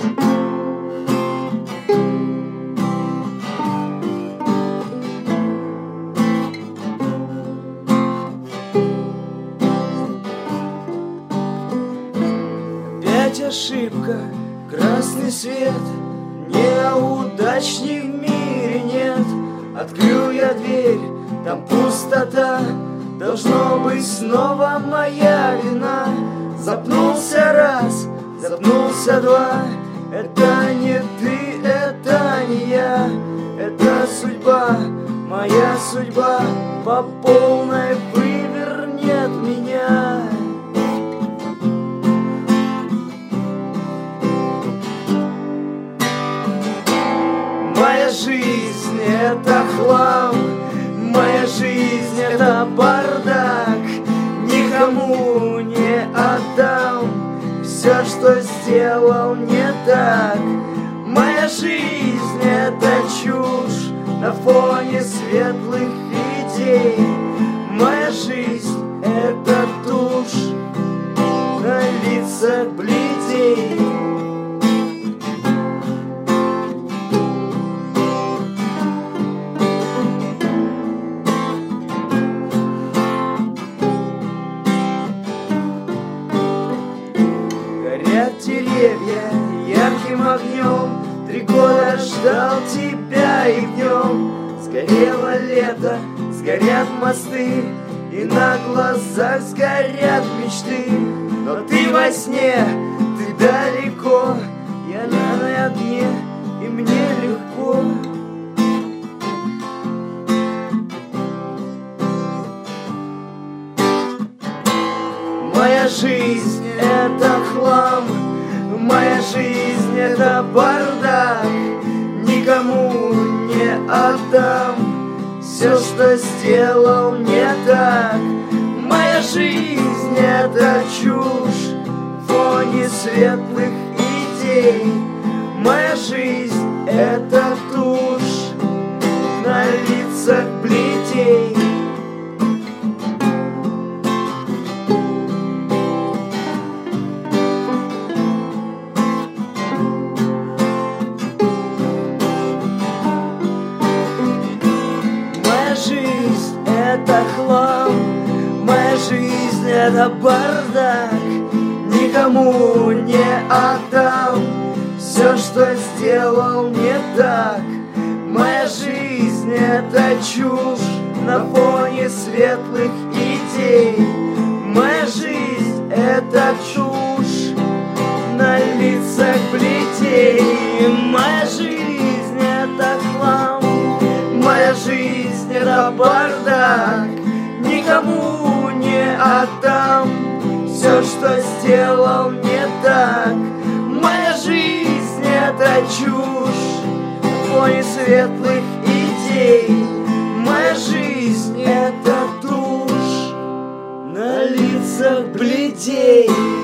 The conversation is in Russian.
Опять ошибка, красный свет, неудачник в мире нет. Открыл я дверь, там пустота, должно быть снова моя вина. Запнулся раз, запнулся два, это не ты, это не я. Это судьба, моя судьба, по полной вывернет меня. Моя жизнь — это хлам, моя жизнь — это бардак. Никому не отдам все, что сделал не так. Моя жизнь — это чушь на фоне светлых идей. Моя жизнь — это тушь на лицах бледей. Горят деревья ярким огнем, 3 года ждал тебя и в нем. Сгорело лето, сгорят мосты, и на глазах сгорят мечты. Но ты во сне, ты далеко, я на дне, и мне легко. Моя жизнь — это хлам, моя жизнь — это бардак. Никому не отдам все, что сделал не так. Моя жизнь — это чушь в фоне светлых идей. Моя жизнь — это тушь на лицах бледей. Моя жизнь — это хлам, моя жизнь — это бардак. Никому не отдам все, что сделал не так. Моя жизнь — это чушь на фоне светлых идей. Моя жизнь — это чушь на лицах бледей. Моя жизнь — это хлам, моя жизнь — это бардак. Никому не отдам все, что сделал не так. Моя жизнь — это чушь в фоне светлых идей. Моя жизнь — это тушь на лицах бледей.